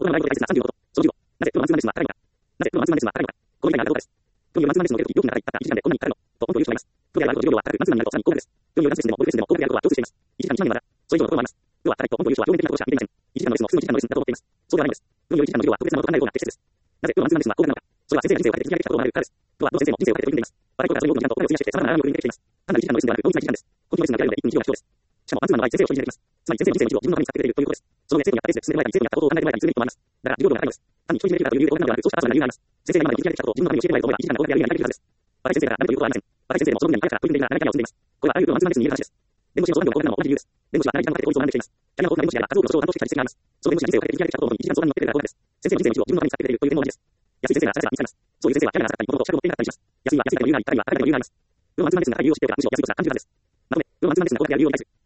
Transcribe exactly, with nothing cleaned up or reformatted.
大人のライブで大切なさんじゅうごこと、小じゅうご。なぜ、プロマンツーマンですが、辛いのか。なぜ、プロマンツーマンですが、辛いのか。この以外のある動画です。プロによるマンツーマンですの出るとき、よくならない、たったいちじかんでこんなに辛いの、と本当に言う人がいます。プロであるバイトと授業は辛く、マンツーマンになるとさらに高額です。プロによるダンスレッスンでも、ボルフェスでも、高額であることは共通しています。いちじかんいちまん円なら、それ以上のプロもあります。プロは辛いと本当に言う人は表面的なことしか見ていません。いちじかんのレッスンも普通のいちじかんのレッスンだと思っています。そうではないのです。プロによるいちじかんの授業は特別なものと考えるような適切です。なぜ、プロマンツーマンですが高額なのか。それは先生が人生をかけて積み上げてきたことを学べるからです。プロはどの先生も人生をかけて取り組んでいます。バレーコートからそのような時間とお金を費やして様々な悩みを振り抜いてきています。単なるいちじかんのレッスンではなく、濃密な時間です。根気のレッスンが受けられるのでいっぷん以上が必要です。しかもマンツーマンの場合、先生を独り占めできます。つまり先生の人生の一部を自分のために使ってくれるということです。その上、生徒にやったレッスンで進める前に生徒にやったことを考える前にいつでもいいと思います。だから、授業料が高いのです。単に独り占めできるからという理由で高額なのではなく、そうした後から理由があります。先生が今までに築き上げてきたことを自分のために教えてもらえると思えばいちじかんが高額である以外に何か理由があるはずです。バレー先生だから何ということはありません。バレー先生でもその分野に早くから取り組んでいるなら何かには積んでいます。これはあらゆるプロマンツーマンレッスンに言える話です。弁護士の相談料も高額なのも同じ理由です。弁護士は相談料が高額なのも同じ理由です。弁護士は何かに法的なイメージです。キャリアの豊富な弁護士であれば、多数の訴訟を担当してきた実績があります。その弁護士は人生をかけて築き上げてきたことを一時間相談に乗ってくれるから高額です。先生の人生を自分のために使ってくれるという点も同じです。安い先生ならされては見つかります。そういう先生はキャリアが浅かったり、もともと資格を持っていなかったりします。安いは安いから理由があり、高いは高いから理由があります。プロマンツーマンレッスンが高い理由を知っておけば、むしろ安く済むから単純な理由があります。まとめ、プロマンツーマンレッスンが高額である理由を理解する。